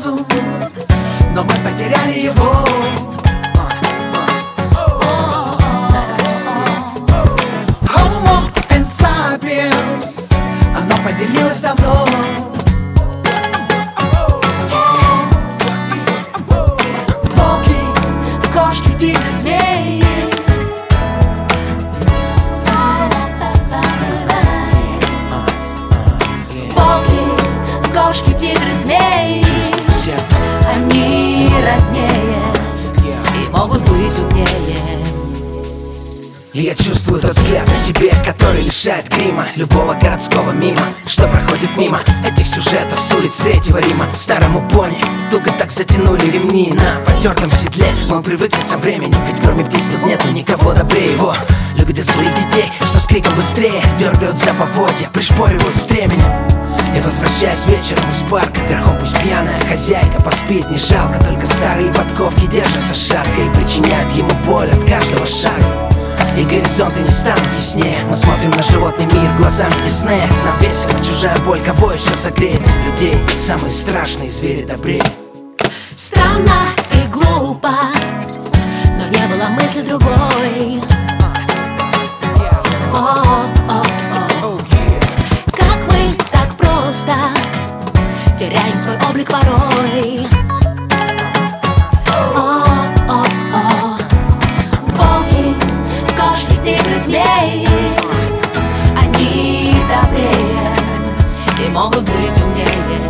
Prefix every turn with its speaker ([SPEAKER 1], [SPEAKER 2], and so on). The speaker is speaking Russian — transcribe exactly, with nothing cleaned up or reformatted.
[SPEAKER 1] разум, но мы потеряли его. Homo sapiens, оно поделилось давно. Волки, кошки, тигры, змеи. Волки, кошки, тигры, змеи. Они роднее и могут быть умнее.
[SPEAKER 2] И я чувствую тот взгляд на себе, который лишает грима любого городского мимо, что проходит мимо этих сюжетов с улиц Третьего Рима. Старому пони туго так затянули ремни на потертом седле. Он привыкнет со временем, ведь кроме птиц тут нету никого добрее его. Любит и своих детей, что с криком быстрее дергают за поводья, пришпоривают стремени. И возвращаясь вечером из парка, верхом пусть пьяная хозяйка поспит, не жалко. Только старые подковки держатся шатко и причиняют ему боль от каждого шага. И горизонты не станут яснее. Мы смотрим на животный мир глазами Диснея. Нам весело, чужая боль кого еще согреет? Людей самые страшные звери добрее.
[SPEAKER 3] Странно и глупо, но не было мысли другой. О-о-о. Как мы так просто теряем свой облик порой. О-о-о. Волки, кошки, тигры, змеи. Они добрее и могут быть умнее.